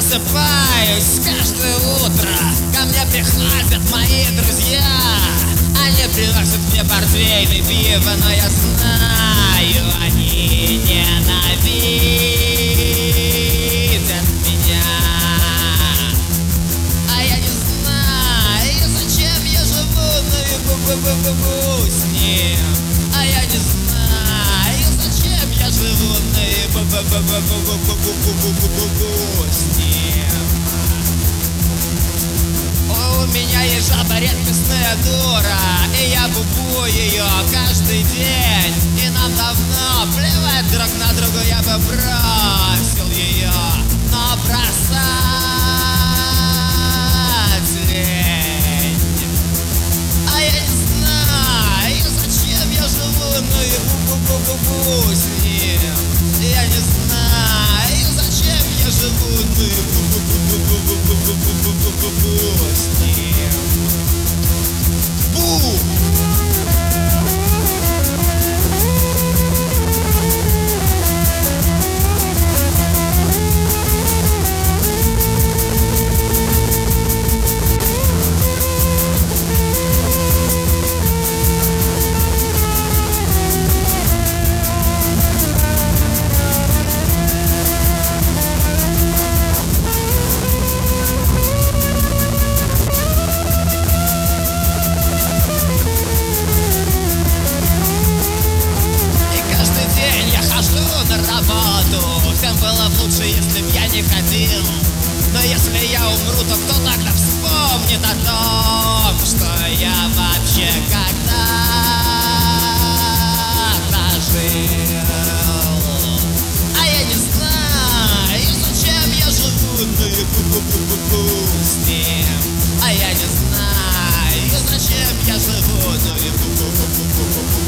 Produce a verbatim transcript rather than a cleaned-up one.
просыпаюсь каждое утро, ко мне приходят мои друзья. Они приносят мне портвейн и пиво, но я знаю, они ненавидят меня. А я не знаю, зачем я живу, ну и бу-бу-бу-бу-бу с ним. А я не знаю, зачем я живу, ну и бу-бу-бу-бу-бу-бу-бу-бу-бу с ним. У меня есть жаба, редкостная дура, и я бубу ее каждый день. И нам давно плевать друг на друга, я бы бросил ее, но бросать лень. А я не знаю, зачем я живу, ну и бу-бу-бу-бу-бу с ним. Я не знаю, зачем я живу, ну и бу-бу-бу-бу-бу-бу-бу-бу-бу с ним. Бу! Всем было бы лучше, если б я не ходил. Но если я умру, то кто тогда вспомнит о том, что я вообще когда-то жил? А я не знаю, зачем я живу, ну и бу-бу-бу-бу-бу с ним. А я не знаю, зачем я живу, ну и бу-бу-бу-бу-бу-бу